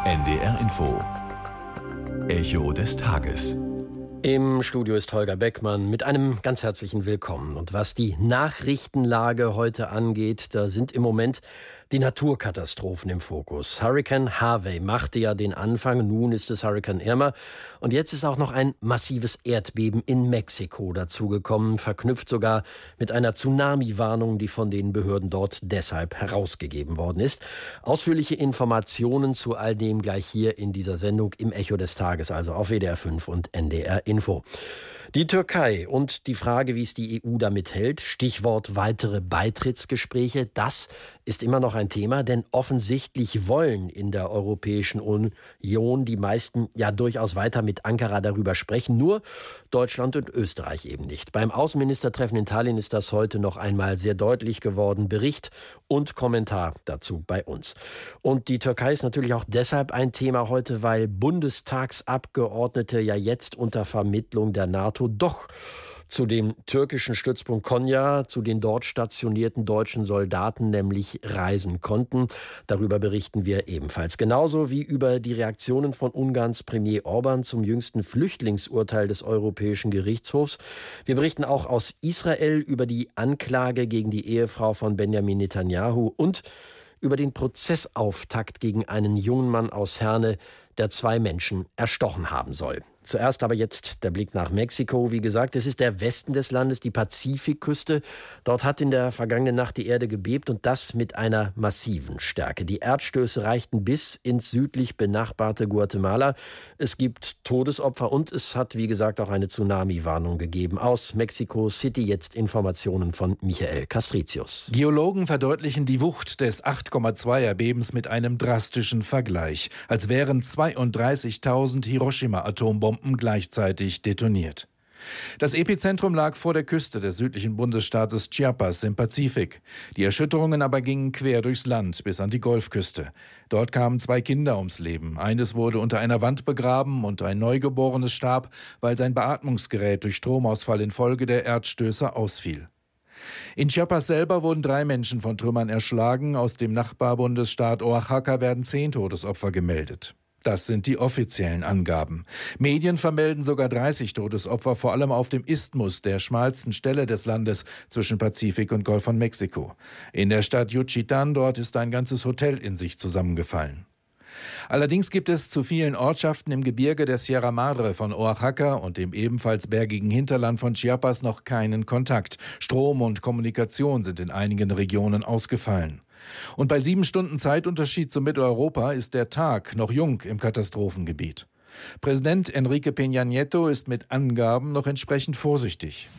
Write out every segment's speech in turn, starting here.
NDR Info. Echo des Tages. Im Studio ist Holger Beckmann mit einem ganz herzlichen Willkommen. Und was die Nachrichtenlage heute angeht, da sind im Moment die Naturkatastrophen im Fokus. Hurrikan Harvey machte ja den Anfang, nun ist es Hurrikan Irma. Und jetzt ist auch noch ein massives Erdbeben in Mexiko dazugekommen, verknüpft sogar mit einer Tsunami-Warnung, die von den Behörden dort deshalb herausgegeben worden ist. Ausführliche Informationen zu all dem gleich hier in dieser Sendung im Echo des Tages, also auf WDR 5 und NDR Info. Die Türkei und die Frage, wie es die EU damit hält, Stichwort weitere Beitrittsgespräche, das ist immer noch ein Thema, denn offensichtlich wollen in der Europäischen Union die meisten ja durchaus weiter mit Ankara darüber sprechen, nur Deutschland und Österreich eben nicht. Beim Außenministertreffen in Tallinn ist das heute noch einmal sehr deutlich geworden. Bericht und Kommentar dazu bei uns. Und die Türkei ist natürlich auch deshalb ein Thema heute, weil Bundestagsabgeordnete ja jetzt unter Vermittlung der NATO doch zu dem türkischen Stützpunkt Konya, zu den dort stationierten deutschen Soldaten nämlich reisen konnten. Darüber berichten wir ebenfalls. Genauso wie über die Reaktionen von Ungarns Premier Orban zum jüngsten Flüchtlingsurteil des Europäischen Gerichtshofs. Wir berichten auch aus Israel über die Anklage gegen die Ehefrau von Benjamin Netanyahu und über den Prozessauftakt gegen einen jungen Mann aus Herne, der 2 Menschen erstochen haben soll. Zuerst aber jetzt der Blick nach Mexiko. Wie gesagt, es ist der Westen des Landes, die Pazifikküste. Dort hat in der vergangenen Nacht die Erde gebebt und das mit einer massiven Stärke. Die Erdstöße reichten bis ins südlich benachbarte Guatemala. Es gibt Todesopfer und es hat, wie gesagt, auch eine Tsunami-Warnung gegeben. Aus Mexico City jetzt Informationen von Michael Castricius. Geologen verdeutlichen die Wucht des 8,2 Erdbebens mit einem drastischen Vergleich, als wären 32.000 Hiroshima-Atombomben gleichzeitig detoniert. Das Epizentrum lag vor der Küste des südlichen Bundesstaates Chiapas im Pazifik. Die Erschütterungen aber gingen quer durchs Land bis an die Golfküste. Dort kamen 2 Kinder ums Leben. Eines wurde unter einer Wand begraben und ein Neugeborenes starb, weil sein Beatmungsgerät durch Stromausfall infolge der Erdstöße ausfiel. In Chiapas selber wurden 3 Menschen von Trümmern erschlagen. Aus dem Nachbarbundesstaat Oaxaca werden 10 Todesopfer gemeldet. Das sind die offiziellen Angaben. Medien vermelden sogar 30 Todesopfer, vor allem auf dem Isthmus, der schmalsten Stelle des Landes zwischen Pazifik und Golf von Mexiko. In der Stadt Juchitán, dort ist ein ganzes Hotel in sich zusammengefallen. Allerdings gibt es zu vielen Ortschaften im Gebirge der Sierra Madre von Oaxaca und dem ebenfalls bergigen Hinterland von Chiapas noch keinen Kontakt. Strom und Kommunikation sind in einigen Regionen ausgefallen. Und bei 7 Stunden Zeitunterschied zu Mitteleuropa ist der Tag noch jung im Katastrophengebiet. Präsident Enrique Peña Nieto ist mit Angaben noch entsprechend vorsichtig.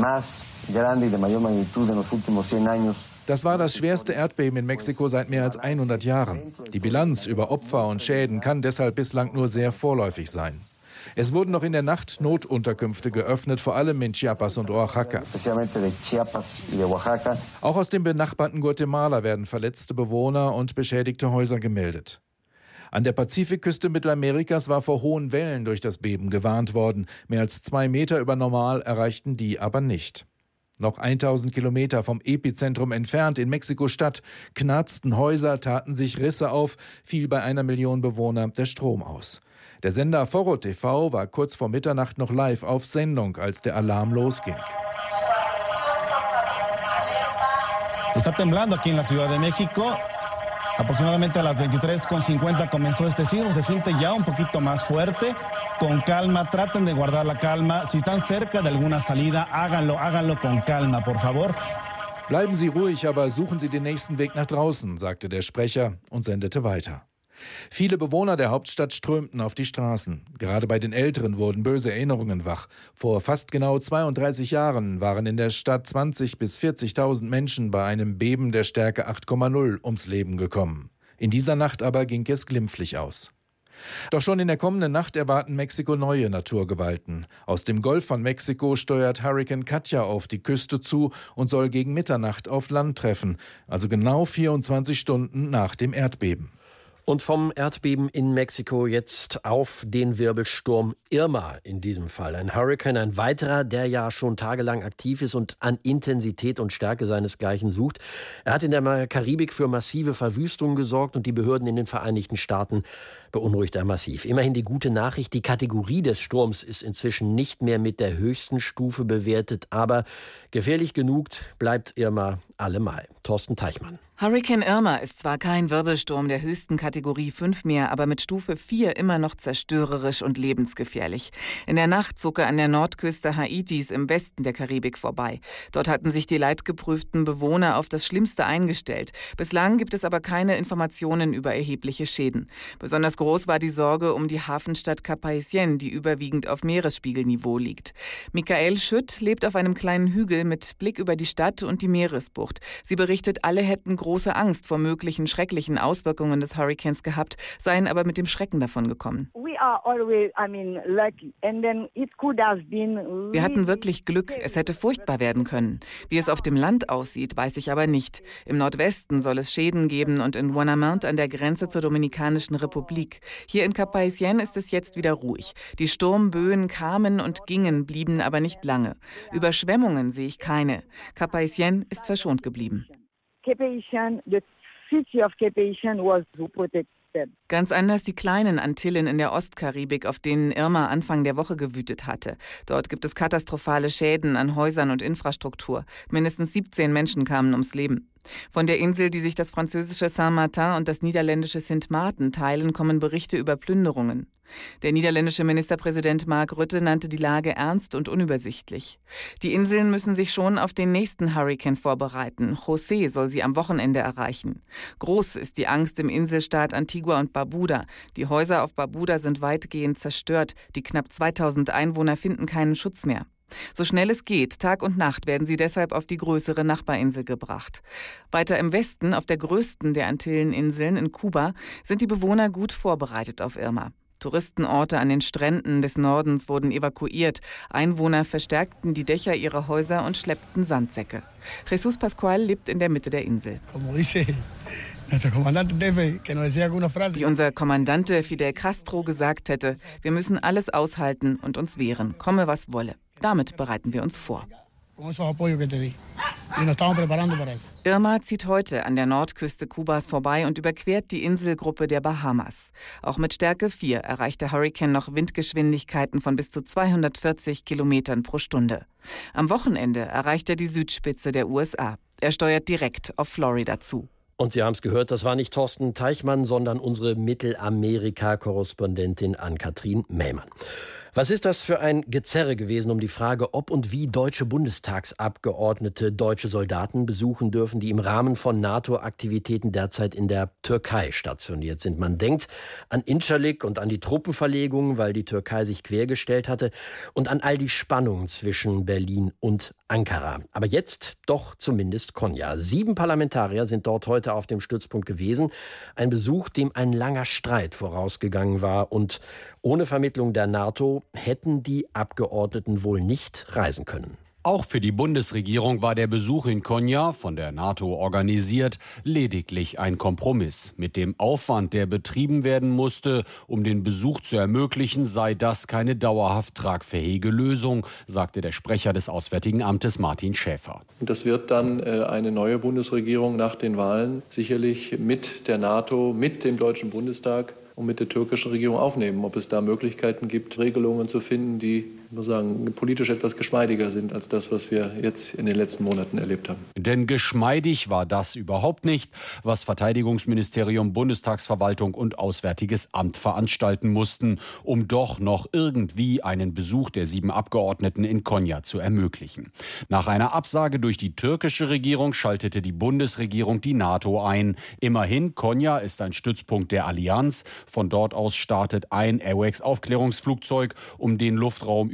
Das war das schwerste Erdbeben in Mexiko seit mehr als 100 Jahren. Die Bilanz über Opfer und Schäden kann deshalb bislang nur sehr vorläufig sein. Es wurden noch in der Nacht Notunterkünfte geöffnet, vor allem in Chiapas und Oaxaca. Auch aus dem benachbarten Guatemala werden verletzte Bewohner und beschädigte Häuser gemeldet. An der Pazifikküste Mittelamerikas war vor hohen Wellen durch das Beben gewarnt worden. Mehr als 2 Meter über Normal erreichten die aber nicht. Noch 1000 Kilometer vom Epizentrum entfernt in Mexiko-Stadt knarzten Häuser, taten sich Risse auf, fiel bei 1 Million Bewohner der Strom aus. Der Sender Foro TV war kurz vor Mitternacht noch live auf Sendung, als der Alarm losging. Está temblando aquí en la Ciudad de México. Aproximadamente a las 23:50 comenzó este sismo. Se siente ya un poquito más fuerte. Con calma, traten de guardar la calma. Si están cerca de alguna salida, háganlo con calma, por favor. Bleiben Sie ruhig, aber suchen Sie den nächsten Weg nach draußen, sagte der Sprecher und sendete weiter. Viele Bewohner der Hauptstadt strömten auf die Straßen. Gerade bei den Älteren wurden böse Erinnerungen wach. Vor fast genau 32 Jahren waren in der Stadt 20.000 bis 40.000 Menschen bei einem Beben der Stärke 8,0 ums Leben gekommen. In dieser Nacht aber ging es glimpflich aus. Doch schon in der kommenden Nacht erwarten Mexiko neue Naturgewalten. Aus dem Golf von Mexiko steuert Hurrikan Katia auf die Küste zu und soll gegen Mitternacht auf Land treffen, also genau 24 Stunden nach dem Erdbeben. Und vom Erdbeben in Mexiko jetzt auf den Wirbelsturm Irma in diesem Fall. Ein Hurrikan, ein weiterer, der ja schon tagelang aktiv ist und an Intensität und Stärke seinesgleichen sucht. Er hat in der Karibik für massive Verwüstung gesorgt und die Behörden in den Vereinigten Staaten beunruhigt er massiv. Immerhin die gute Nachricht, die Kategorie des Sturms ist inzwischen nicht mehr mit der höchsten Stufe bewertet, aber gefährlich genug bleibt Irma allemal. Thorsten Teichmann. Hurrikan Irma ist zwar kein Wirbelsturm der höchsten Kategorie 5 mehr, aber mit Stufe 4 immer noch zerstörerisch und lebensgefährlich. In der Nacht zog er an der Nordküste Haitis im Westen der Karibik vorbei. Dort hatten sich die leidgeprüften Bewohner auf das Schlimmste eingestellt. Bislang gibt es aber keine Informationen über erhebliche Schäden. Besonders groß war die Sorge um die Hafenstadt Cap-Haïtien, die überwiegend auf Meeresspiegelniveau liegt. Michael Schütt lebt auf einem kleinen Hügel mit Blick über die Stadt und die Meeresbucht. Sie berichtet, alle hätten große Angst vor möglichen schrecklichen Auswirkungen des Hurrikans gehabt, seien aber mit dem Schrecken davon gekommen. Wir hatten wirklich Glück, es hätte furchtbar werden können. Wie es auf dem Land aussieht, weiß ich aber nicht. Im Nordwesten soll es Schäden geben und in Guanamant an der Grenze zur Dominikanischen Republik. Hier in Cap-Haïtien ist es jetzt wieder ruhig. Die Sturmböen kamen und gingen, blieben aber nicht lange. Überschwemmungen sehe ich keine. Cap-Haïtien ist verschont geblieben. The city of Cap-Haïtien was protected. Ganz anders die kleinen Antillen in der Ostkaribik, auf denen Irma Anfang der Woche gewütet hatte. Dort gibt es katastrophale Schäden an Häusern und Infrastruktur. Mindestens 17 Menschen kamen ums Leben. Von der Insel, die sich das französische Saint-Martin und das niederländische Sint-Maarten teilen, kommen Berichte über Plünderungen. Der niederländische Ministerpräsident Mark Rutte nannte die Lage ernst und unübersichtlich. Die Inseln müssen sich schon auf den nächsten Hurrikan vorbereiten. José soll sie am Wochenende erreichen. Groß ist die Angst im Inselstaat Antigua und Barbuda. Die Häuser auf Barbuda sind weitgehend zerstört. Die knapp 2000 Einwohner finden keinen Schutz mehr. So schnell es geht, Tag und Nacht, werden sie deshalb auf die größere Nachbarinsel gebracht. Weiter im Westen, auf der größten der Antilleninseln in Kuba, sind die Bewohner gut vorbereitet auf Irma. Touristenorte an den Stränden des Nordens wurden evakuiert. Einwohner verstärkten die Dächer ihrer Häuser und schleppten Sandsäcke. Jesus Pascual lebt in der Mitte der Insel. Wie unser Kommandante Fidel Castro gesagt hätte, wir müssen alles aushalten und uns wehren, komme was wolle. Damit bereiten wir uns vor. Irma zieht heute an der Nordküste Kubas vorbei und überquert die Inselgruppe der Bahamas. Auch mit Stärke 4 erreicht der Hurrikan noch Windgeschwindigkeiten von bis zu 240 Kilometern pro Stunde. Am Wochenende erreicht er die Südspitze der USA. Er steuert direkt auf Florida zu. Und Sie haben es gehört, das war nicht Thorsten Teichmann, sondern unsere Mittelamerika-Korrespondentin Ann-Kathrin Mähmann. Was ist das für ein Gezerre gewesen um die Frage, ob und wie deutsche Bundestagsabgeordnete deutsche Soldaten besuchen dürfen, die im Rahmen von NATO-Aktivitäten derzeit in der Türkei stationiert sind. Man denkt an Incirlik und an die Truppenverlegungen, weil die Türkei sich quergestellt hatte, und an all die Spannungen zwischen Berlin und Ankara. Aber jetzt doch zumindest Konya. 7 Parlamentarier sind dort heute auf dem Stützpunkt gewesen. Ein Besuch, dem ein langer Streit vorausgegangen war. Und ohne Vermittlung der NATO hätten die Abgeordneten wohl nicht reisen können. Auch für die Bundesregierung war der Besuch in Konya, von der NATO organisiert, lediglich ein Kompromiss. Mit dem Aufwand, der betrieben werden musste, um den Besuch zu ermöglichen, sei das keine dauerhaft tragfähige Lösung, sagte der Sprecher des Auswärtigen Amtes Martin Schäfer. Das wird dann eine neue Bundesregierung nach den Wahlen sicherlich mit der NATO, mit dem Deutschen Bundestag und mit der türkischen Regierung aufnehmen, ob es da Möglichkeiten gibt, Regelungen zu finden, die, ich muss sagen, politisch etwas geschmeidiger sind als das, was wir jetzt in den letzten Monaten erlebt haben. Denn geschmeidig war das überhaupt nicht, was Verteidigungsministerium, Bundestagsverwaltung und Auswärtiges Amt veranstalten mussten, um doch noch irgendwie einen Besuch der 7 Abgeordneten in Konya zu ermöglichen. Nach einer Absage durch die türkische Regierung schaltete die Bundesregierung die NATO ein. Immerhin, Konya ist ein Stützpunkt der Allianz. Von dort aus startet ein AWACS-Aufklärungsflugzeug, um den Luftraum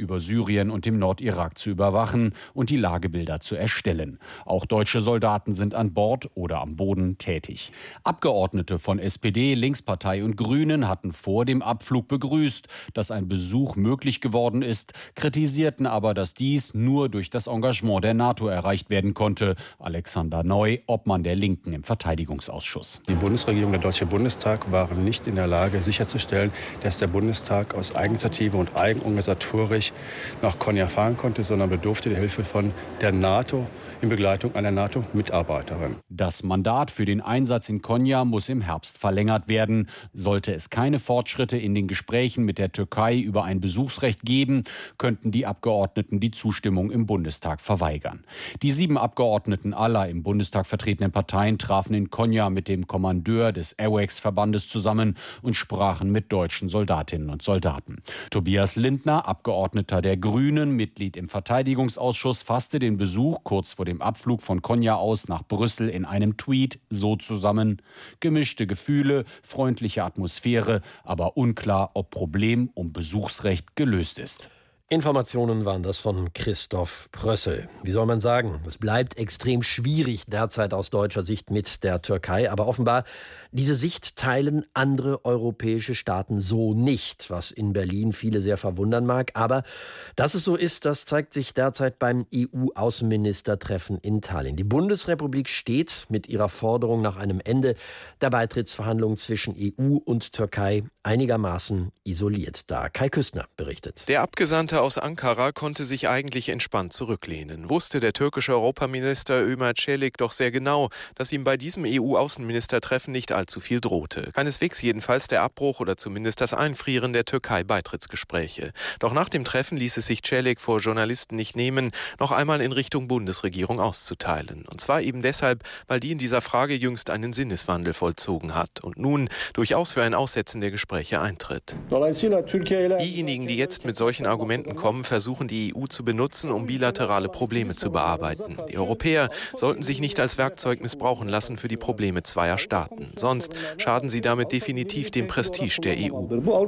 über Syrien und dem Nordirak zu überwachen und die Lagebilder zu erstellen. Auch deutsche Soldaten sind an Bord oder am Boden tätig. Abgeordnete von SPD, Linkspartei und Grünen hatten vor dem Abflug begrüßt, dass ein Besuch möglich geworden ist, kritisierten aber, dass dies nur durch das Engagement der NATO erreicht werden konnte. Alexander Neu, Obmann der Linken im Verteidigungsausschuss. Die Bundesregierung, der Deutsche Bundestag waren nicht in der Lage, sicherzustellen, dass der Bundestag aus Eigeninitiative und eigenorganisatorisch nach Konya fahren konnte, sondern bedurfte der Hilfe von der NATO in Begleitung einer NATO-Mitarbeiterin. Das Mandat für den Einsatz in Konya muss im Herbst verlängert werden. Sollte es keine Fortschritte in den Gesprächen mit der Türkei über ein Besuchsrecht geben, könnten die Abgeordneten die Zustimmung im Bundestag verweigern. Die 7 Abgeordneten aller im Bundestag vertretenen Parteien trafen in Konya mit dem Kommandeur des AWACS-Verbandes zusammen und sprachen mit deutschen Soldatinnen und Soldaten. Tobias Lindner, Abgeordneter der Grünen, Mitglied im Verteidigungsausschuss, fasste den Besuch kurz vor dem Abflug von Konya aus nach Brüssel in einem Tweet so zusammen: Gemischte Gefühle, freundliche Atmosphäre, aber unklar, ob Problem um Besuchsrecht gelöst ist. Informationen waren das von Christoph Prössel. Wie soll man sagen? Es bleibt extrem schwierig derzeit aus deutscher Sicht mit der Türkei. Aber offenbar, diese Sicht teilen andere europäische Staaten so nicht, was in Berlin viele sehr verwundern mag. Aber dass es so ist, das zeigt sich derzeit beim EU-Außenministertreffen in Tallinn. Die Bundesrepublik steht mit ihrer Forderung nach einem Ende der Beitrittsverhandlungen zwischen EU und Türkei einigermaßen isoliert da. Kai Küstner berichtet. Der Abgesandte aus Ankara konnte sich eigentlich entspannt zurücklehnen. Wusste der türkische Europaminister Ömer Çelik doch sehr genau, dass ihm bei diesem EU-Außenministertreffen nicht allzu viel drohte. Keineswegs jedenfalls der Abbruch oder zumindest das Einfrieren der Türkei-Beitrittsgespräche. Doch nach dem Treffen ließ es sich Çelik vor Journalisten nicht nehmen, noch einmal in Richtung Bundesregierung auszuteilen. Und zwar eben deshalb, weil die in dieser Frage jüngst einen Sinneswandel vollzogen hat und nun durchaus für ein Aussetzen der Gespräche eintritt. Diejenigen, die jetzt mit solchen Argumenten kommen, versuchen die EU zu benutzen, um bilaterale Probleme zu bearbeiten. Die Europäer sollten sich nicht als Werkzeug missbrauchen lassen für die Probleme zweier Staaten. Sonst schaden sie damit definitiv dem Prestige der EU.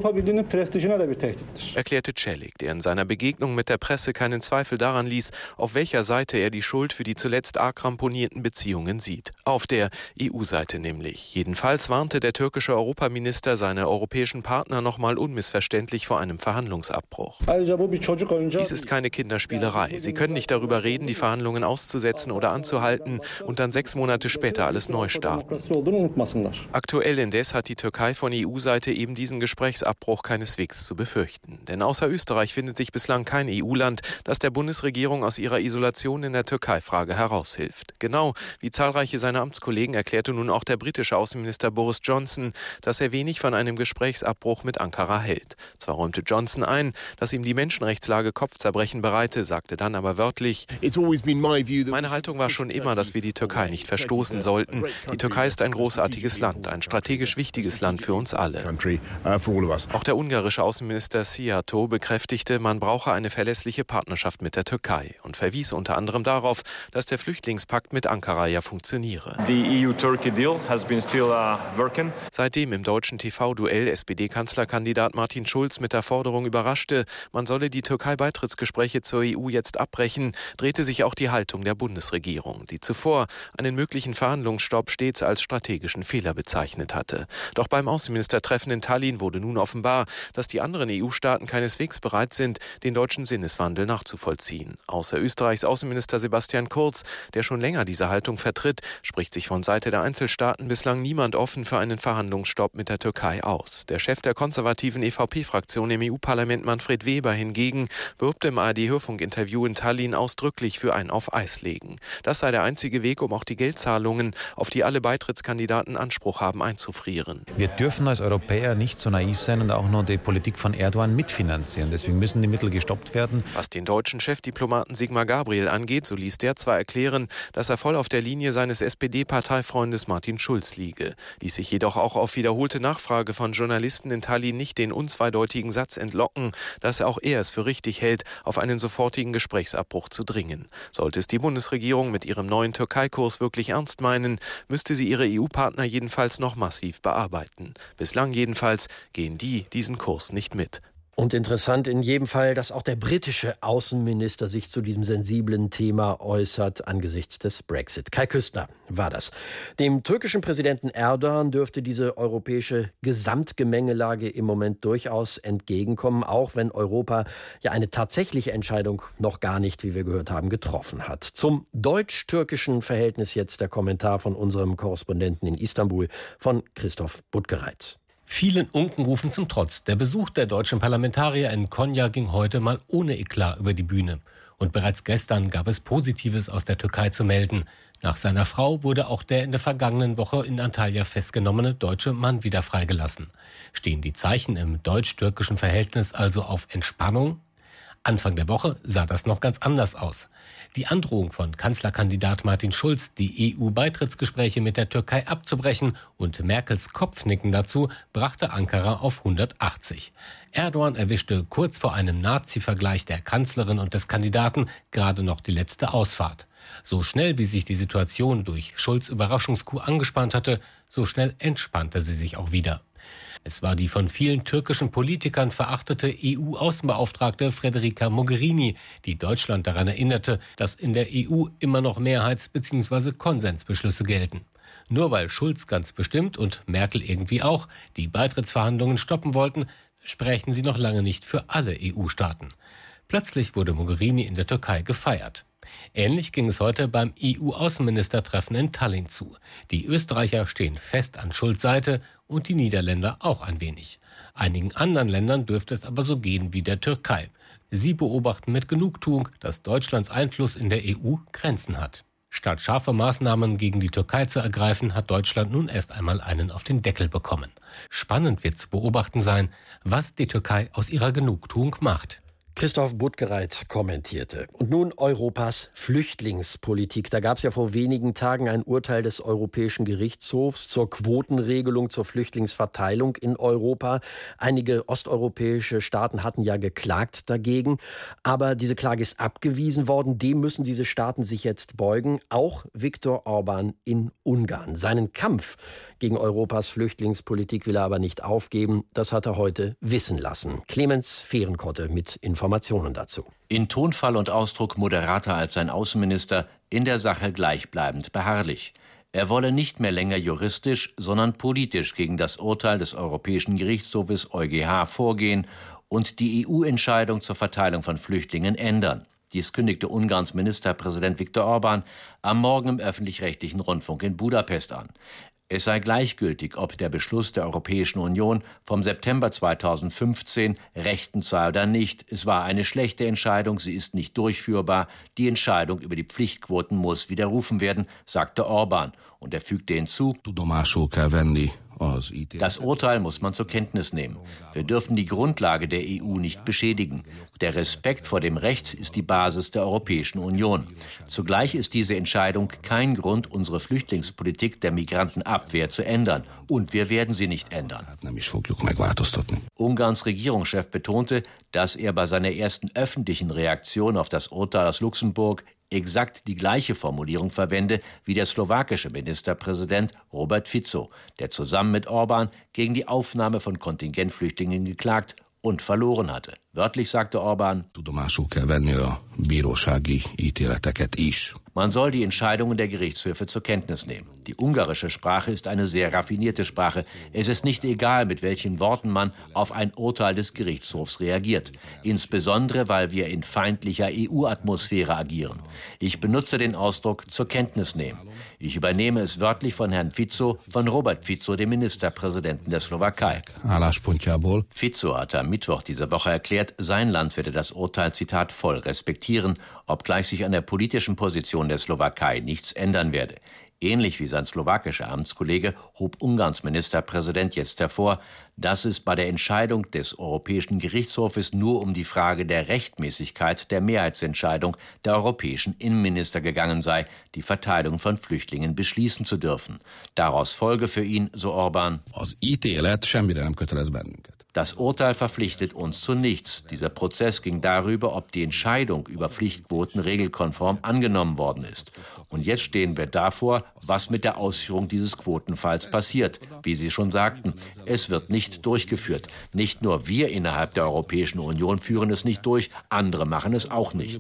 Erklärte Çelik, der in seiner Begegnung mit der Presse keinen Zweifel daran ließ, auf welcher Seite er die Schuld für die zuletzt arg ramponierten Beziehungen sieht. Auf der EU-Seite nämlich. Jedenfalls warnte der türkische Europaminister seine europäischen Partner nochmal unmissverständlich vor einem Verhandlungsabbruch. Dies ist keine Kinderspielerei. Sie können nicht darüber reden, die Verhandlungen auszusetzen oder anzuhalten und dann 6 Monate später alles neu starten. Aktuell indes hat die Türkei von EU-Seite eben diesen Gesprächsabbruch keineswegs zu befürchten. Denn außer Österreich findet sich bislang kein EU-Land, das der Bundesregierung aus ihrer Isolation in der Türkei-Frage heraushilft. Genau wie zahlreiche seiner Amtskollegen erklärte nun auch der britische Außenminister Boris Johnson, dass er wenig von einem Gesprächsabbruch mit Ankara hält. Zwar räumte Johnson ein, dass ihm die Menschenrechtslage Kopfzerbrechen bereite, sagte dann aber wörtlich: Meine Haltung war schon immer, dass wir die Türkei nicht verstoßen sollten. Die Türkei ist ein großartiges Land, ein strategisch wichtiges Land für uns alle. Auch der ungarische Außenminister Szijjártó bekräftigte, man brauche eine verlässliche Partnerschaft mit der Türkei und verwies unter anderem darauf, dass der Flüchtlingspakt mit Ankara ja funktioniere. Seitdem im deutschen TV-Duell SPD-Kanzlerkandidat Martin Schulz mit der Forderung überraschte, man solle die Türkei-Beitrittsgespräche zur EU jetzt abbrechen, drehte sich auch die Haltung der Bundesregierung, die zuvor einen möglichen Verhandlungsstopp stets als strategischen Fehler bezeichnet hatte. Doch beim Außenministertreffen in Tallinn wurde nun offenbar, dass die anderen EU-Staaten keineswegs bereit sind, den deutschen Sinneswandel nachzuvollziehen. Außer Österreichs Außenminister Sebastian Kurz, der schon länger diese Haltung vertritt, spricht sich von Seite der Einzelstaaten bislang niemand offen für einen Verhandlungsstopp mit der Türkei aus. Der Chef der konservativen EVP-Fraktion im EU-Parlament, Manfred Weber, hingegen wirbt im ARD-Hörfunk-Interview in Tallinn ausdrücklich für ein auf Eis legen. Das sei der einzige Weg, um auch die Geldzahlungen, auf die alle Beitrittskandidaten Anspruch haben, einzufrieren. Wir dürfen als Europäer nicht so naiv sein und auch nur die Politik von Erdogan mitfinanzieren. Deswegen müssen die Mittel gestoppt werden. Was den deutschen Chefdiplomaten Sigmar Gabriel angeht, so ließ der zwar erklären, dass er voll auf der Linie seines SPD-Parteifreundes Martin Schulz liege, ließ sich jedoch auch auf wiederholte Nachfrage von Journalisten in Tallinn nicht den unzweideutigen Satz entlocken, dass auch er es für richtig hält, auf einen sofortigen Gesprächsabbruch zu dringen. Sollte es die Bundesregierung mit ihrem neuen Türkei-Kurs wirklich ernst meinen, müsste sie ihre EU-Partner jedenfalls noch massiv bearbeiten. Bislang jedenfalls gehen die diesen Kurs nicht mit. Und interessant in jedem Fall, dass auch der britische Außenminister sich zu diesem sensiblen Thema äußert angesichts des Brexit. Kai Küstner war das. Dem türkischen Präsidenten Erdogan dürfte diese europäische Gesamtgemengelage im Moment durchaus entgegenkommen, auch wenn Europa ja eine tatsächliche Entscheidung noch gar nicht, wie wir gehört haben, getroffen hat. Zum deutsch-türkischen Verhältnis jetzt der Kommentar von unserem Korrespondenten in Istanbul, von Christoph Buttgereit. Vielen Unkenrufen zum Trotz. Der Besuch der deutschen Parlamentarier in Konya ging heute mal ohne Eklat über die Bühne. Und bereits gestern gab es Positives aus der Türkei zu melden. Nach seiner Frau wurde auch der in der vergangenen Woche in Antalya festgenommene deutsche Mann wieder freigelassen. Stehen die Zeichen im deutsch-türkischen Verhältnis also auf Entspannung? Anfang der Woche sah das noch ganz anders aus. Die Androhung von Kanzlerkandidat Martin Schulz, die EU-Beitrittsgespräche mit der Türkei abzubrechen und Merkels Kopfnicken dazu, brachte Ankara auf 180. Erdogan erwischte kurz vor einem Nazi-Vergleich der Kanzlerin und des Kandidaten gerade noch die letzte Ausfahrt. So schnell, wie sich die Situation durch Schulz' Überraschungscoup angespannt hatte, so schnell entspannte sie sich auch wieder. Es war die von vielen türkischen Politikern verachtete EU-Außenbeauftragte Federica Mogherini, die Deutschland daran erinnerte, dass in der EU immer noch Mehrheits- bzw. Konsensbeschlüsse gelten. Nur weil Schulz ganz bestimmt und Merkel irgendwie auch die Beitrittsverhandlungen stoppen wollten, sprechen sie noch lange nicht für alle EU-Staaten. Plötzlich wurde Mogherini in der Türkei gefeiert. Ähnlich ging es heute beim EU-Außenministertreffen in Tallinn zu. Die Österreicher stehen fest an Schulz' Seite und die Niederländer auch ein wenig. Einigen anderen Ländern dürfte es aber so gehen wie der Türkei. Sie beobachten mit Genugtuung, dass Deutschlands Einfluss in der EU Grenzen hat. Statt scharfe Maßnahmen gegen die Türkei zu ergreifen, hat Deutschland nun erst einmal einen auf den Deckel bekommen. Spannend wird zu beobachten sein, was die Türkei aus ihrer Genugtuung macht. Christoph Buttgereit kommentierte. Und nun Europas Flüchtlingspolitik. Da gab es ja vor wenigen Tagen ein Urteil des Europäischen Gerichtshofs zur Quotenregelung zur Flüchtlingsverteilung in Europa. Einige osteuropäische Staaten hatten ja geklagt dagegen. Aber diese Klage ist abgewiesen worden. Dem müssen diese Staaten sich jetzt beugen. Auch Viktor Orban in Ungarn. Seinen Kampf gegen Europas Flüchtlingspolitik will er aber nicht aufgeben. Das hat er heute wissen lassen. Clemens Fehrenkotte mit Informationen dazu. In Tonfall und Ausdruck moderater als sein Außenminister, in der Sache gleichbleibend beharrlich. Er wolle nicht mehr länger juristisch, sondern politisch gegen das Urteil des Europäischen Gerichtshofes EuGH vorgehen und die EU-Entscheidung zur Verteilung von Flüchtlingen ändern. Dies kündigte Ungarns Ministerpräsident Viktor Orban am Morgen im öffentlich-rechtlichen Rundfunk in Budapest an. Es sei gleichgültig, ob der Beschluss der Europäischen Union vom September 2015 rechtens sei oder nicht. Es war eine schlechte Entscheidung, sie ist nicht durchführbar. Die Entscheidung über die Pflichtquoten muss widerrufen werden, sagte Orban. Und er fügte hinzu: Das Urteil muss man zur Kenntnis nehmen. Wir dürfen die Grundlage der EU nicht beschädigen. Der Respekt vor dem Recht ist die Basis der Europäischen Union. Zugleich ist diese Entscheidung kein Grund, unsere Flüchtlingspolitik der Migrantenabwehr zu ändern. Und wir werden sie nicht ändern. Ungarns Regierungschef betonte, dass er bei seiner ersten öffentlichen Reaktion auf das Urteil aus Luxemburg exakt die gleiche Formulierung verwende wie der slowakische Ministerpräsident Robert Fico, der zusammen mit Orban gegen die Aufnahme von Kontingentflüchtlingen geklagt und verloren hatte. Wörtlich sagte Orban: Man soll die Entscheidungen der Gerichtshöfe zur Kenntnis nehmen. Die ungarische Sprache ist eine sehr raffinierte Sprache. Es ist nicht egal, mit welchen Worten man auf ein Urteil des Gerichtshofs reagiert. Insbesondere, weil wir in feindlicher EU-Atmosphäre agieren. Ich benutze den Ausdruck zur Kenntnis nehmen. Ich übernehme es wörtlich von Herrn Fico, von Robert Fico, dem Ministerpräsidenten der Slowakei. Fico hatte am Mittwoch dieser Woche erklärt, sein Land werde das Urteil, Zitat, voll respektieren, obgleich sich an der politischen Position der Slowakei nichts ändern werde. Ähnlich wie sein slowakischer Amtskollege hob Ungarns Ministerpräsident jetzt hervor, dass es bei der Entscheidung des Europäischen Gerichtshofes nur um die Frage der Rechtmäßigkeit der Mehrheitsentscheidung der europäischen Innenminister gegangen sei, die Verteilung von Flüchtlingen beschließen zu dürfen. Daraus folge für ihn, so Orban: Das Urteil verpflichtet uns zu nichts. Dieser Prozess ging darüber, ob die Entscheidung über Pflichtquoten regelkonform angenommen worden ist. Und jetzt stehen wir davor, was mit der Ausführung dieses Quotenfalls passiert. Wie Sie schon sagten, es wird nicht durchgeführt. Nicht nur wir innerhalb der Europäischen Union führen es nicht durch, andere machen es auch nicht.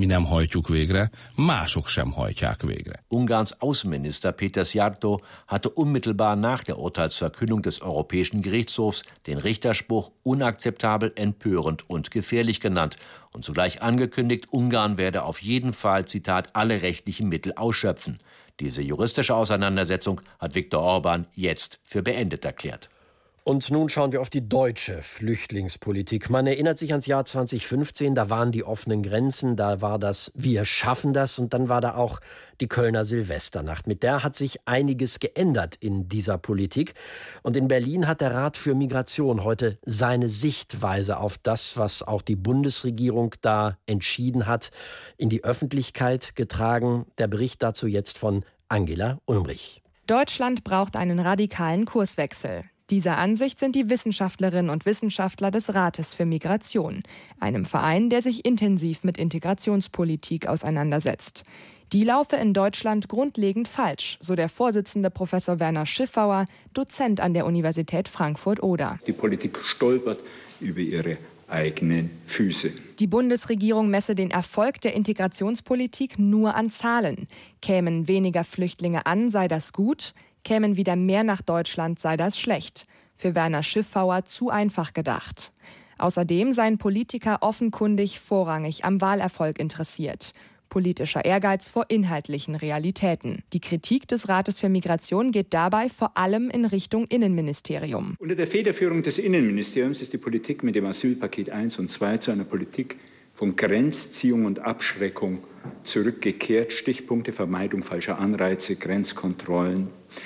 Ungarns Außenminister Péter Szijjártó hatte unmittelbar nach der Urteilsverkündung des Europäischen Gerichtshofs den Richterspruch unakzeptabel, empörend und gefährlich genannt und zugleich angekündigt, Ungarn werde auf jeden Fall, Zitat, alle rechtlichen Mittel ausschöpfen. Diese juristische Auseinandersetzung hat Viktor Orbán jetzt für beendet erklärt. Und nun schauen wir auf die deutsche Flüchtlingspolitik. Man erinnert sich ans Jahr 2015, da waren die offenen Grenzen, da war das Wir schaffen das und dann war da auch die Kölner Silvesternacht. Mit der hat sich einiges geändert in dieser Politik. Und in Berlin hat der Rat für Migration heute seine Sichtweise auf das, was auch die Bundesregierung da entschieden hat, in die Öffentlichkeit getragen. Der Bericht dazu jetzt von Angela Ulmrich. Deutschland braucht einen radikalen Kurswechsel. Dieser Ansicht sind die Wissenschaftlerinnen und Wissenschaftler des Rates für Migration, einem Verein, der sich intensiv mit Integrationspolitik auseinandersetzt. Die laufe in Deutschland grundlegend falsch, so der Vorsitzende Professor Werner Schiffauer, Dozent an der Universität Frankfurt-Oder. Die Politik stolpert über ihre eigenen Füße. Die Bundesregierung messe den Erfolg der Integrationspolitik nur an Zahlen. Kämen weniger Flüchtlinge an, sei das gut. Kämen wieder mehr nach Deutschland, sei das schlecht. Für Werner Schiffauer zu einfach gedacht. Außerdem seien Politiker offenkundig vorrangig am Wahlerfolg interessiert. Politischer Ehrgeiz vor inhaltlichen Realitäten. Die Kritik des Rates für Migration geht dabei vor allem in Richtung Innenministerium. Unter der Federführung des Innenministeriums ist die Politik mit dem Asylpaket 1 und 2 zu einer Politik von Grenzziehung und Abschreckung zurückgekehrt. Stichpunkte: Vermeidung falscher Anreize, Grenzkontrollen.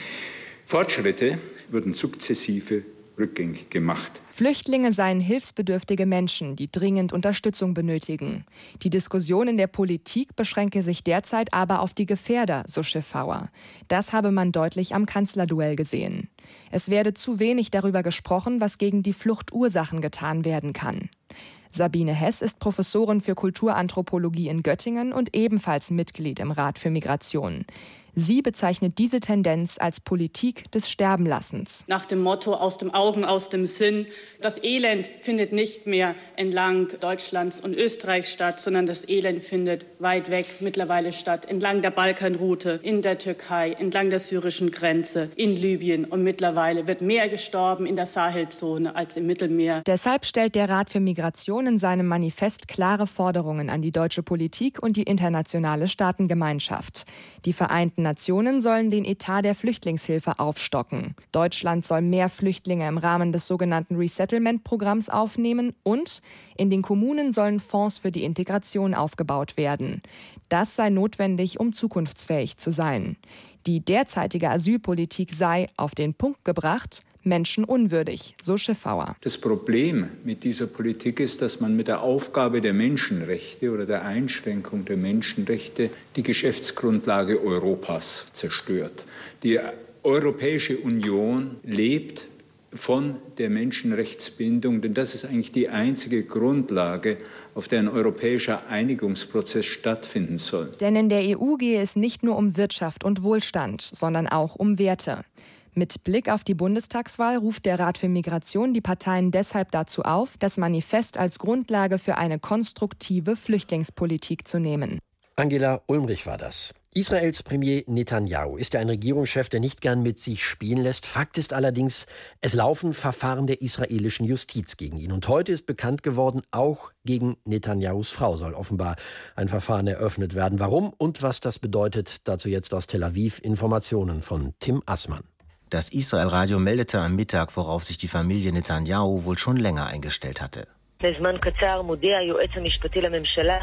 Fortschritte würden sukzessive rückgängig gemacht. Flüchtlinge seien hilfsbedürftige Menschen, die dringend Unterstützung benötigen. Die Diskussion in der Politik beschränke sich derzeit aber auf die Gefährder, so Schiffauer. Das habe man deutlich am Kanzlerduell gesehen. Es werde zu wenig darüber gesprochen, was gegen die Fluchtursachen getan werden kann. Sabine Hess ist Professorin für Kulturanthropologie in Göttingen und ebenfalls Mitglied im Rat für Migration. Sie bezeichnet diese Tendenz als Politik des Sterbenlassens. Nach dem Motto aus dem Augen, aus dem Sinn. Das Elend findet nicht mehr entlang Deutschlands und Österreichs statt, sondern das Elend findet weit weg mittlerweile statt. Entlang der Balkanroute, in der Türkei, entlang der syrischen Grenze, in Libyen. Und mittlerweile wird mehr gestorben in der Sahelzone als im Mittelmeer. Deshalb stellt der Rat für Migration in seinem Manifest klare Forderungen an die deutsche Politik und die internationale Staatengemeinschaft. Die Vereinten Nationen sollen den Etat der Flüchtlingshilfe aufstocken. Deutschland soll mehr Flüchtlinge im Rahmen des sogenannten Resettlement-Programms aufnehmen und in den Kommunen sollen Fonds für die Integration aufgebaut werden. Das sei notwendig, um zukunftsfähig zu sein. Die derzeitige Asylpolitik sei, auf den Punkt gebracht, menschenunwürdig, so Schiffauer. Das Problem mit dieser Politik ist, dass man mit der Aufgabe der Menschenrechte oder der Einschränkung der Menschenrechte die Geschäftsgrundlage Europas zerstört. Die Europäische Union lebt von der Menschenrechtsbindung, denn das ist eigentlich die einzige Grundlage, auf der ein europäischer Einigungsprozess stattfinden soll. Denn in der EU gehe es nicht nur um Wirtschaft und Wohlstand, sondern auch um Werte. Mit Blick auf die Bundestagswahl ruft der Rat für Migration die Parteien deshalb dazu auf, das Manifest als Grundlage für eine konstruktive Flüchtlingspolitik zu nehmen. Angela Ulmrich war das. Israels Premier Netanyahu ist ja ein Regierungschef, der nicht gern mit sich spielen lässt. Fakt ist allerdings, es laufen Verfahren der israelischen Justiz gegen ihn. Und heute ist bekannt geworden, auch gegen Netanyahus Frau soll offenbar ein Verfahren eröffnet werden. Warum und was das bedeutet, dazu jetzt aus Tel Aviv Informationen von Tim Assmann. Das Israel-Radio meldete am Mittag, worauf sich die Familie Netanyahu wohl schon länger eingestellt hatte.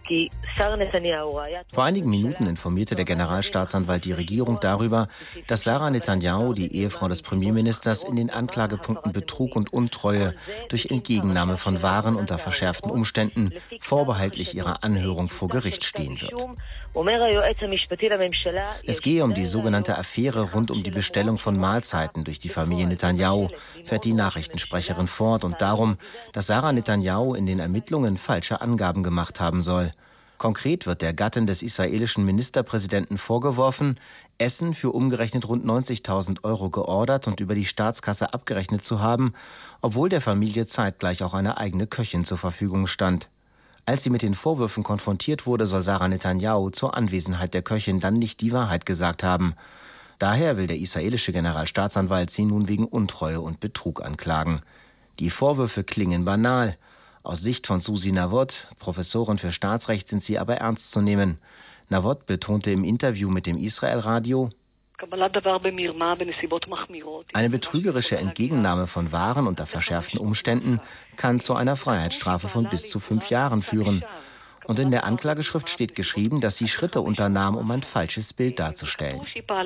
Vor einigen Minuten informierte der Generalstaatsanwalt die Regierung darüber, dass Sarah Netanyahu, die Ehefrau des Premierministers, in den Anklagepunkten Betrug und Untreue durch Entgegennahme von Waren unter verschärften Umständen vorbehaltlich ihrer Anhörung vor Gericht stehen wird. Es gehe um die sogenannte Affäre rund um die Bestellung von Mahlzeiten durch die Familie Netanyahu, fährt die Nachrichtensprecherin fort, und darum, dass Sarah Netanyahu in den Ermittlungen falsche Angaben gemacht haben soll. Konkret wird der Gattin des israelischen Ministerpräsidenten vorgeworfen, Essen für umgerechnet rund 90.000 € geordert und über die Staatskasse abgerechnet zu haben, obwohl der Familie zeitgleich auch eine eigene Köchin zur Verfügung stand. Als sie mit den Vorwürfen konfrontiert wurde, soll Sarah Netanyahu zur Anwesenheit der Köchin dann nicht die Wahrheit gesagt haben. Daher will der israelische Generalstaatsanwalt sie nun wegen Untreue und Betrug anklagen. Die Vorwürfe klingen banal. Aus Sicht von Susi Navot, Professorin für Staatsrecht, sind sie aber ernst zu nehmen. Navot betonte im Interview mit dem Israel-Radio: Eine betrügerische Entgegennahme von Waren unter verschärften Umständen kann zu einer Freiheitsstrafe von bis zu 5 Jahren führen. Und in der Anklageschrift steht geschrieben, dass sie Schritte unternahm, um ein falsches Bild darzustellen.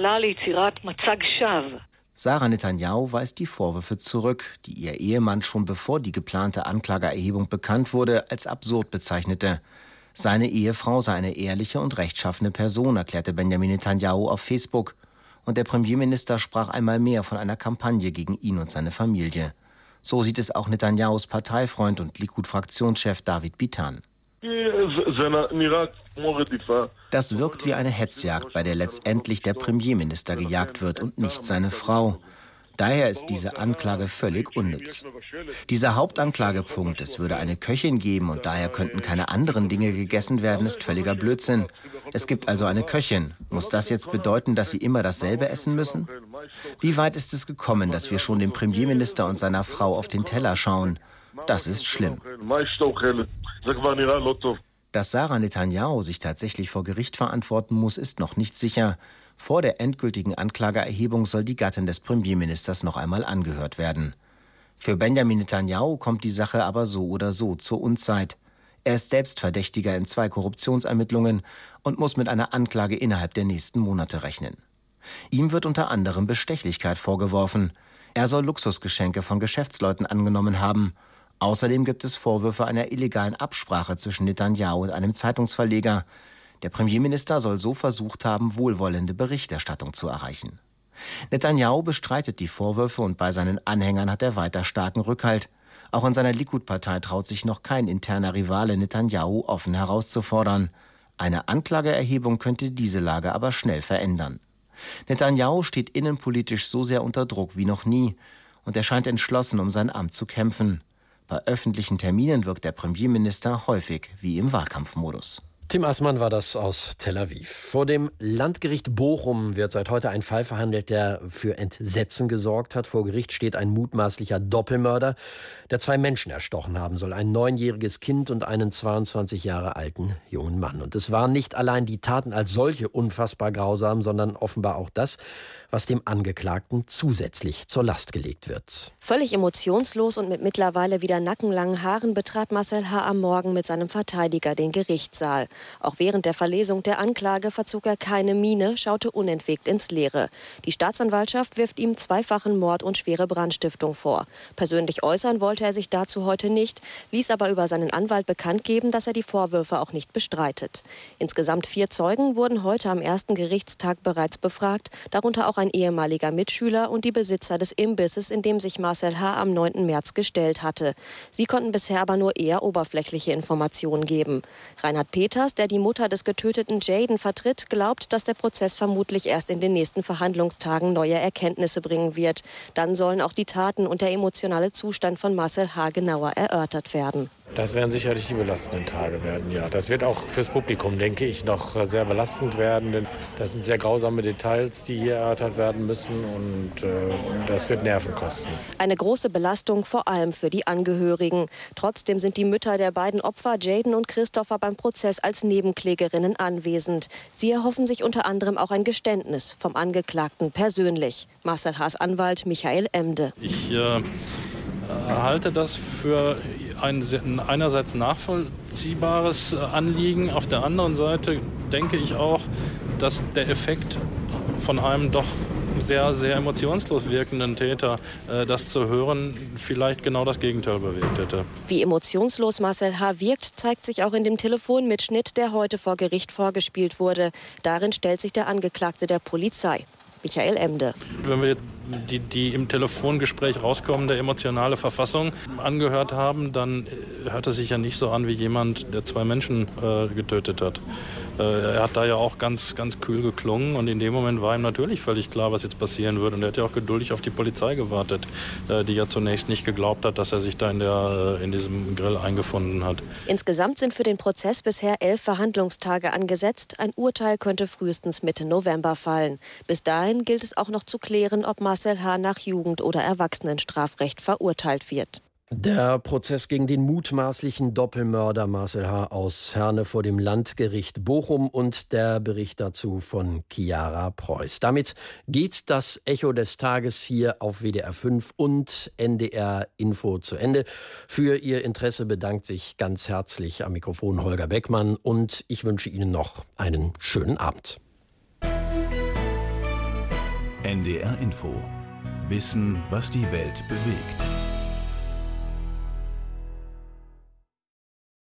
Sarah Netanyahu weist die Vorwürfe zurück, die ihr Ehemann schon bevor die geplante Anklageerhebung bekannt wurde, als absurd bezeichnete. Seine Ehefrau sei eine ehrliche und rechtschaffene Person, erklärte Benjamin Netanyahu auf Facebook. Und der Premierminister sprach einmal mehr von einer Kampagne gegen ihn und seine Familie. So sieht es auch Netanyahus Parteifreund und Likud-Fraktionschef David Bitan. Das wirkt wie eine Hetzjagd, bei der letztendlich der Premierminister gejagt wird und nicht seine Frau. Daher ist diese Anklage völlig unnütz. Dieser Hauptanklagepunkt, es würde eine Köchin geben und daher könnten keine anderen Dinge gegessen werden, ist völliger Blödsinn. Es gibt also eine Köchin. Muss das jetzt bedeuten, dass sie immer dasselbe essen müssen? Wie weit ist es gekommen, dass wir schon dem Premierminister und seiner Frau auf den Teller schauen? Das ist schlimm. Dass Sarah Netanyahu sich tatsächlich vor Gericht verantworten muss, ist noch nicht sicher. Vor der endgültigen Anklageerhebung soll die Gattin des Premierministers noch einmal angehört werden. Für Benjamin Netanyahu kommt die Sache aber so oder so zur Unzeit. Er ist selbst Verdächtiger in 2 Korruptionsermittlungen und muss mit einer Anklage innerhalb der nächsten Monate rechnen. Ihm wird unter anderem Bestechlichkeit vorgeworfen. Er soll Luxusgeschenke von Geschäftsleuten angenommen haben. Außerdem gibt es Vorwürfe einer illegalen Absprache zwischen Netanyahu und einem Zeitungsverleger. Der Premierminister soll so versucht haben, wohlwollende Berichterstattung zu erreichen. Netanyahu bestreitet die Vorwürfe und bei seinen Anhängern hat er weiter starken Rückhalt. Auch in seiner Likud-Partei traut sich noch kein interner Rivale, Netanyahu offen herauszufordern. Eine Anklageerhebung könnte diese Lage aber schnell verändern. Netanyahu steht innenpolitisch so sehr unter Druck wie noch nie und er scheint entschlossen, um sein Amt zu kämpfen. Bei öffentlichen Terminen wirkt der Premierminister häufig wie im Wahlkampfmodus. Tim Assmann war das aus Tel Aviv. Vor dem Landgericht Bochum wird seit heute ein Fall verhandelt, der für Entsetzen gesorgt hat. Vor Gericht steht ein mutmaßlicher Doppelmörder, der 2 Menschen erstochen haben soll. Ein 9-jähriges Kind und einen 22 Jahre alten jungen Mann. Und es waren nicht allein die Taten als solche unfassbar grausam, sondern offenbar auch das, was dem Angeklagten zusätzlich zur Last gelegt wird. Völlig emotionslos und mit mittlerweile wieder nackenlangen Haaren betrat Marcel H. am Morgen mit seinem Verteidiger den Gerichtssaal. Auch während der Verlesung der Anklage verzog er keine Miene, schaute unentwegt ins Leere. Die Staatsanwaltschaft wirft ihm 2-fachen Mord und schwere Brandstiftung vor. Persönlich äußern wollte er sich dazu heute nicht, ließ aber über seinen Anwalt bekannt geben, dass er die Vorwürfe auch nicht bestreitet. Insgesamt 4 Zeugen wurden heute am ersten Gerichtstag bereits befragt, darunter auch ein ehemaliger Mitschüler und die Besitzer des Imbisses, in dem sich Marcel H. am 9. März gestellt hatte. Sie konnten bisher aber nur eher oberflächliche Informationen geben. Reinhard Peters, der die Mutter des getöteten Jayden vertritt, glaubt, dass der Prozess vermutlich erst in den nächsten Verhandlungstagen neue Erkenntnisse bringen wird. Dann sollen auch die Taten und der emotionale Zustand von Marcel H. genauer erörtert werden. Das werden sicherlich die belastenden Tage werden, ja. Das wird auch fürs Publikum, denke ich, noch sehr belastend werden. Denn das sind sehr grausame Details, die hier erörtert werden müssen und das wird Nerven kosten. Eine große Belastung, vor allem für die Angehörigen. Trotzdem sind die Mütter der beiden Opfer, Jayden und Christopher, beim Prozess als Nebenklägerinnen anwesend. Sie erhoffen sich unter anderem auch ein Geständnis vom Angeklagten persönlich. Marcel H.'s Anwalt Michael Emde. Ich halte das für ein einerseits nachvollziehbares Anliegen. Auf der anderen Seite denke ich auch, dass der Effekt von einem doch sehr, sehr emotionslos wirkenden Täter, das zu hören, vielleicht genau das Gegenteil bewirkt hätte. Wie emotionslos Marcel H. wirkt, zeigt sich auch in dem Telefonmitschnitt, der heute vor Gericht vorgespielt wurde. Darin stellt sich der Angeklagte der Polizei. Michael Emde. Wenn wir die im Telefongespräch rauskommende emotionale Verfassung angehört haben, dann hört es sich ja nicht so an wie jemand, der 2 Menschen getötet hat. Er hat da ja auch ganz, ganz kühl geklungen und in dem Moment war ihm natürlich völlig klar, was jetzt passieren würde. Und er hat ja auch geduldig auf die Polizei gewartet, die ja zunächst nicht geglaubt hat, dass er sich da in diesem Grill eingefunden hat. Insgesamt sind für den Prozess bisher 11 Verhandlungstage angesetzt. Ein Urteil könnte frühestens Mitte November fallen. Bis dahin gilt es auch noch zu klären, ob Marcel H. nach Jugend- oder Erwachsenenstrafrecht verurteilt wird. Der Prozess gegen den mutmaßlichen Doppelmörder Marcel H. aus Herne vor dem Landgericht Bochum und der Bericht dazu von Chiara Preuß. Damit geht das Echo des Tages hier auf WDR 5 und NDR Info zu Ende. Für Ihr Interesse bedankt sich ganz herzlich am Mikrofon Holger Beckmann und ich wünsche Ihnen noch einen schönen Abend. NDR Info. Wissen, was die Welt bewegt.